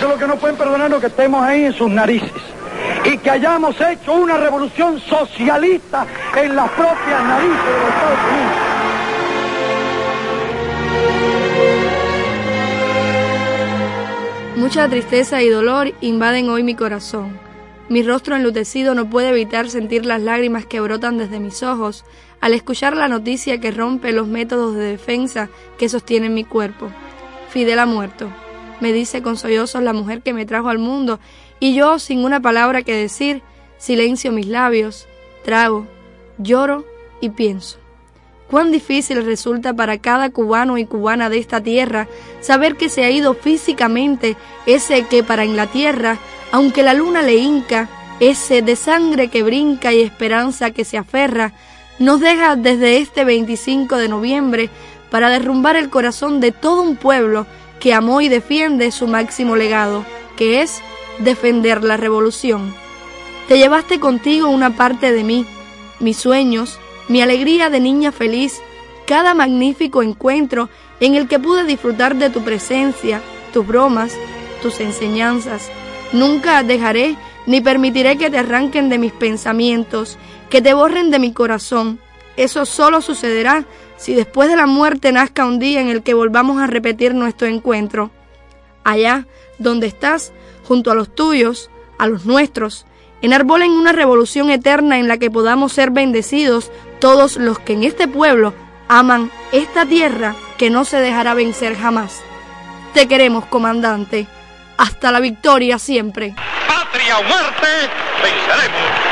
Eso es lo que no pueden perdonarnos, que estemos ahí en sus narices. Y que hayamos hecho una revolución socialista en las propias narices de los Estados Unidos. Mucha tristeza y dolor invaden hoy mi corazón. Mi rostro enlutecido no puede evitar sentir las lágrimas que brotan desde mis ojos al escuchar la noticia que rompe los métodos de defensa que sostienen mi cuerpo. Fidel ha muerto, me dice con sollozos la mujer que me trajo al mundo, y yo, sin una palabra que decir, silencio mis labios, trago, lloro y pienso. Cuán difícil resulta para cada cubano y cubana de esta tierra saber que se ha ido físicamente ese que para Inglaterra, aunque la luna le hinca, ese de sangre que brinca y esperanza que se aferra, nos deja desde este 25 de noviembre para derrumbar el corazón de todo un pueblo que amó y defiende su máximo legado, que es defender la revolución. Te llevaste contigo una parte de mí, mis sueños, mi alegría de niña feliz, cada magnífico encuentro en el que pude disfrutar de tu presencia, tus bromas, tus enseñanzas. Nunca dejaré ni permitiré que te arranquen de mis pensamientos, que te borren de mi corazón. Eso solo sucederá si después de la muerte nazca un día en el que volvamos a repetir nuestro encuentro. Allá donde estás, junto a los tuyos, a los nuestros, enarbolen una revolución eterna en la que podamos ser bendecidos todos los que en este pueblo aman esta tierra que no se dejará vencer jamás. Te queremos, comandante. Hasta la victoria siempre. ¡Patria o muerte! ¡Venceremos!